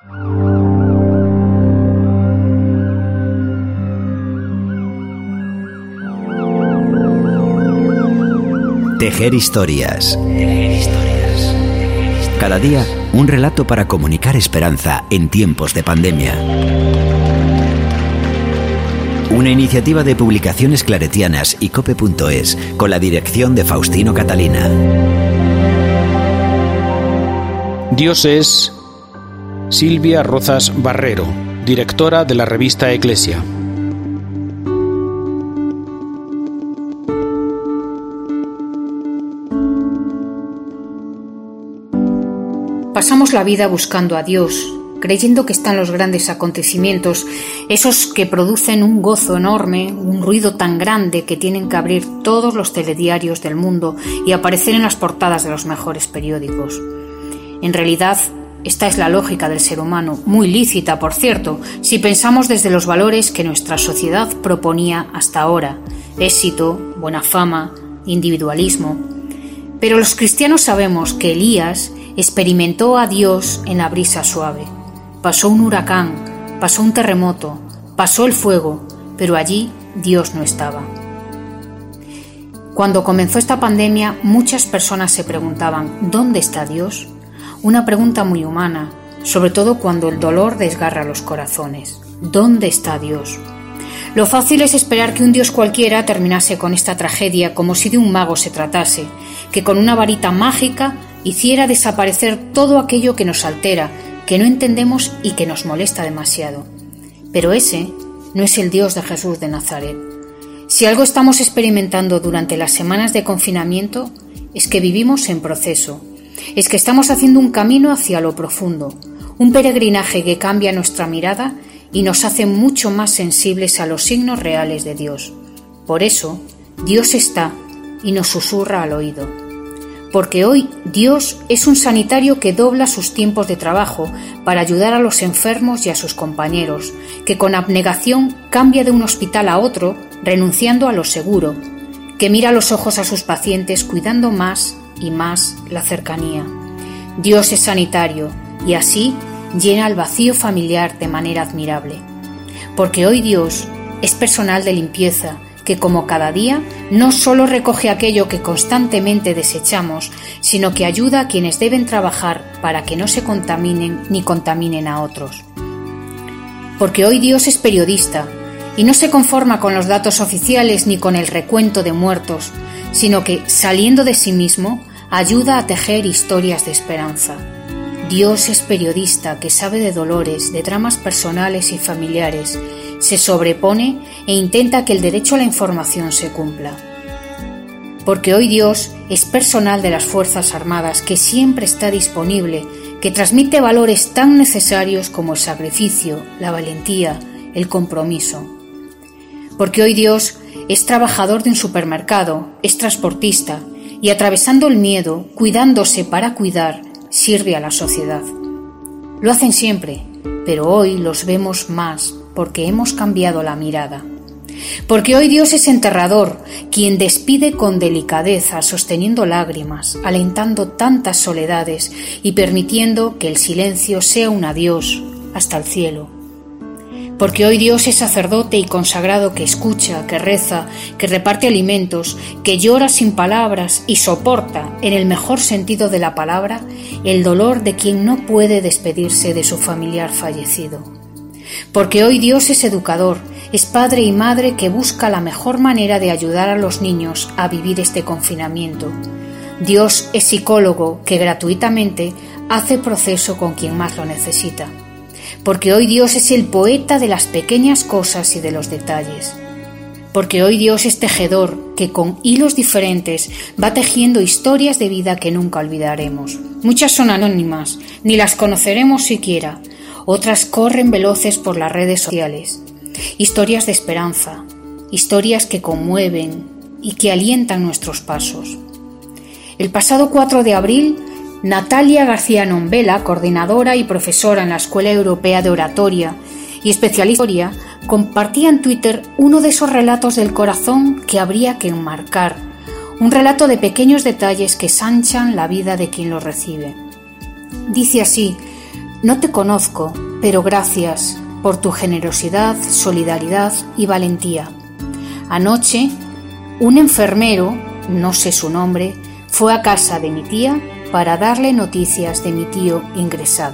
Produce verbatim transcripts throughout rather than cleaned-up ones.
Tejer historias. Cada día, un relato para comunicar esperanza en tiempos de pandemia. Una iniciativa de Publicaciones Claretianas y cope punto es, con la dirección de Faustino Catalina. Dios es Silvia Rozas Barrero, directora de la revista Eclesia. Pasamos la vida buscando a Dios, creyendo que están los grandes acontecimientos, esos que producen un gozo enorme, un ruido tan grande que tienen que abrir todos los telediarios del mundo y aparecer en las portadas de los mejores periódicos. En realidad, esta es la lógica del ser humano, muy lícita, por cierto, si pensamos desde los valores que nuestra sociedad proponía hasta ahora: éxito, buena fama, individualismo. Pero los cristianos sabemos que Elías experimentó a Dios en la brisa suave. Pasó un huracán, pasó un terremoto, pasó el fuego, pero allí Dios no estaba. Cuando comenzó esta pandemia, muchas personas se preguntaban: ¿dónde está Dios? Una pregunta muy humana, sobre todo cuando el dolor desgarra los corazones. ¿Dónde está Dios? Lo fácil es esperar que un Dios cualquiera terminase con esta tragedia como si de un mago se tratase, que con una varita mágica hiciera desaparecer todo aquello que nos altera, que no entendemos y que nos molesta demasiado. Pero ese no es el Dios de Jesús de Nazaret. Si algo estamos experimentando durante las semanas de confinamiento, es que vivimos en proceso, es que estamos haciendo un camino hacia lo profundo, un peregrinaje que cambia nuestra mirada y nos hace mucho más sensibles a los signos reales de Dios. Por eso, Dios está y nos susurra al oído. Porque hoy Dios es un sanitario que dobla sus tiempos de trabajo para ayudar a los enfermos y a sus compañeros, que con abnegación cambia de un hospital a otro, renunciando a lo seguro, que mira a los ojos a sus pacientes cuidando más y más la cercanía. Dios es sanitario y así llena el vacío familiar de manera admirable. Porque hoy Dios es personal de limpieza, que como cada día no solo recoge aquello que constantemente desechamos, sino que ayuda a quienes deben trabajar para que no se contaminen ni contaminen a otros. Porque hoy Dios es periodista y no se conforma con los datos oficiales ni con el recuento de muertos, sino que, saliendo de sí mismo, ayuda a tejer historias de esperanza. Dios es periodista que sabe de dolores, de dramas personales y familiares, se sobrepone e intenta que el derecho a la información se cumpla. Porque hoy Dios es personal de las Fuerzas Armadas que siempre está disponible, que transmite valores tan necesarios como el sacrificio, la valentía, el compromiso. Porque hoy Dios es trabajador de un supermercado, es transportista y atravesando el miedo, cuidándose para cuidar, sirve a la sociedad. Lo hacen siempre, pero hoy los vemos más porque hemos cambiado la mirada. Porque hoy Dios es enterrador, quien despide con delicadeza, sosteniendo lágrimas, alentando tantas soledades y permitiendo que el silencio sea un adiós hasta el cielo. Porque hoy Dios es sacerdote y consagrado que escucha, que reza, que reparte alimentos, que llora sin palabras y soporta, en el mejor sentido de la palabra, el dolor de quien no puede despedirse de su familiar fallecido. Porque hoy Dios es educador, es padre y madre que busca la mejor manera de ayudar a los niños a vivir este confinamiento. Dios es psicólogo que gratuitamente hace proceso con quien más lo necesita. Porque hoy Dios es el poeta de las pequeñas cosas y de los detalles. Porque hoy Dios es tejedor que con hilos diferentes va tejiendo historias de vida que nunca olvidaremos. Muchas son anónimas, ni las conoceremos siquiera. Otras corren veloces por las redes sociales. Historias de esperanza, historias que conmueven y que alientan nuestros pasos. El pasado cuatro de abril, Natalia García Nombela, coordinadora y profesora en la Escuela Europea de Oratoria y especialista en historia, compartía en Twitter uno de esos relatos del corazón que habría que enmarcar, un relato de pequeños detalles que sanchan la vida de quien lo recibe. Dice así: No te conozco, pero gracias por tu generosidad, solidaridad y valentía. Anoche, un enfermero, no sé su nombre, fue a casa de mi tía para darle noticias de mi tío ingresado.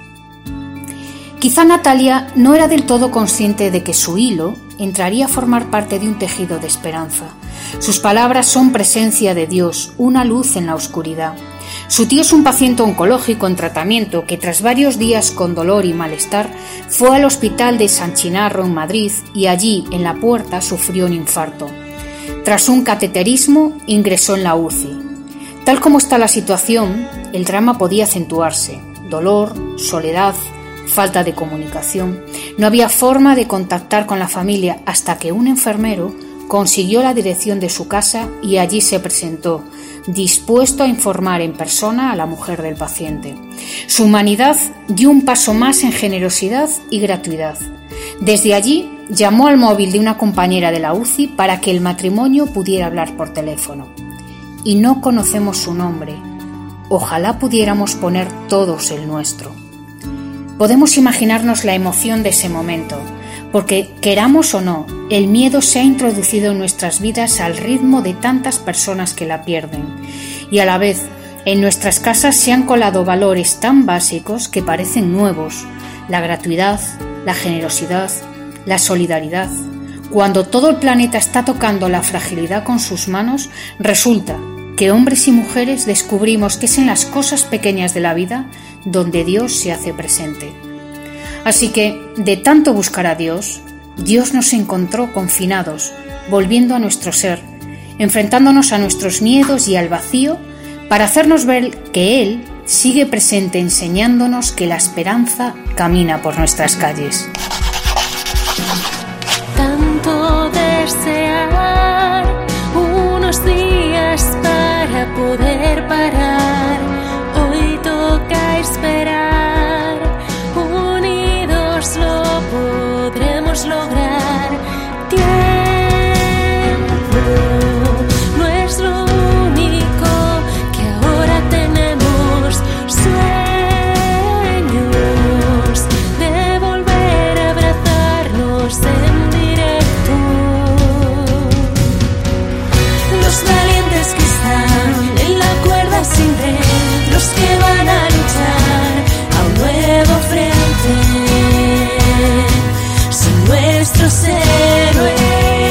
Quizá Natalia no era del todo consciente de que su hilo entraría a formar parte de un tejido de esperanza. Sus palabras son presencia de Dios, una luz en la oscuridad. Su tío es un paciente oncológico en tratamiento que tras varios días con dolor y malestar fue al hospital de San Chinarro en Madrid y allí en la puerta sufrió un infarto. Tras un cateterismo ingresó en la U C I. Tal como está la situación, el drama podía acentuarse. Dolor, soledad, falta de comunicación. No había forma de contactar con la familia hasta que un enfermero consiguió la dirección de su casa y allí se presentó, dispuesto a informar en persona a la mujer del paciente. Su humanidad dio un paso más en generosidad y gratuidad. Desde allí llamó al móvil de una compañera de la U C I para que el matrimonio pudiera hablar por teléfono. Y no conocemos su nombre. Ojalá pudiéramos poner todos el nuestro. Podemos imaginarnos la emoción de ese momento, porque, queramos o no, el miedo se ha introducido en nuestras vidas al ritmo de tantas personas que la pierden, y a la vez, en nuestras casas se han colado valores tan básicos que parecen nuevos: la gratuidad, la generosidad, la solidaridad. Cuando todo el planeta está tocando la fragilidad con sus manos, resulta que hombres y mujeres descubrimos que es en las cosas pequeñas de la vida donde Dios se hace presente. Así que, de tanto buscar a Dios, Dios nos encontró confinados, volviendo a nuestro ser, enfrentándonos a nuestros miedos y al vacío, para hacernos ver que Él sigue presente, enseñándonos que la esperanza camina por nuestras calles. Tanto desear unos días para poder parar, hoy toca esperar, unidos lo podremos lograr. Tiempo no es lo único que ahora tenemos, sueños de volver a abrazarnos en directo. Los valientes que están en la cuerda sin red, los que van a luchar a un nuevo frente, son nuestros héroes.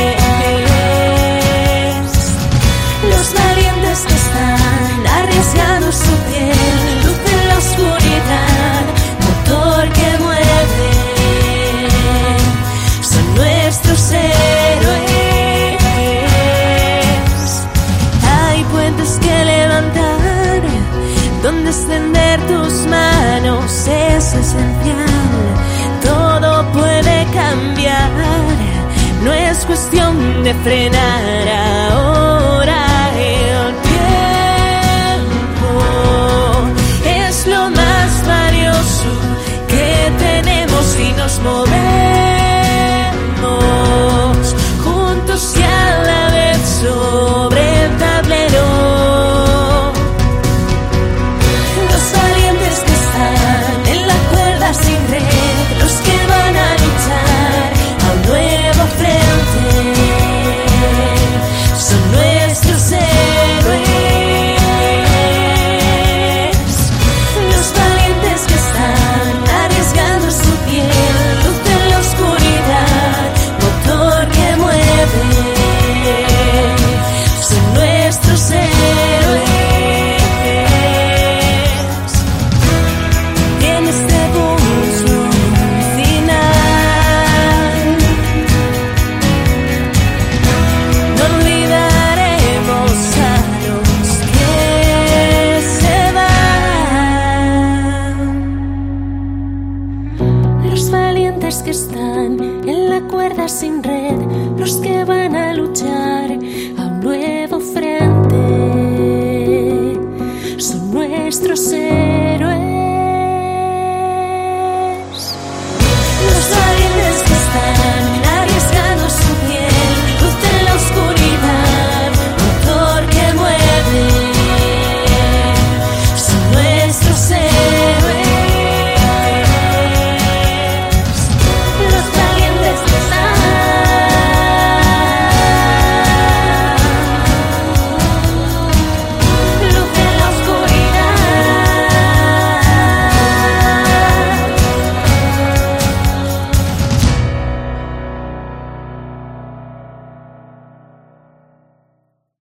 Los valientes que están arriesgando su piel, luz en la oscuridad, motor que mueve, son nuestros héroes. Hay puentes que levantar, donde extender tus manos es esencial. Todo puede cambiar, no es cuestión de frenar ahora. El tiempo es lo más valioso que tenemos y nos movemos juntos y a la vez sobre el tablero. Los valientes que están en la cuerda sin red, los que van a luchar a un nuevo frente, son nuestros héroes. Los valientes que están arriesgando su piel, luz en la oscuridad, motor que mueve, son nuestros héroes. En este punto final, no olvidaremos a los que se van. Los valientes que están en la cuerda sin red, los que van a luchar a un nuevo frente, son nuestros héroes.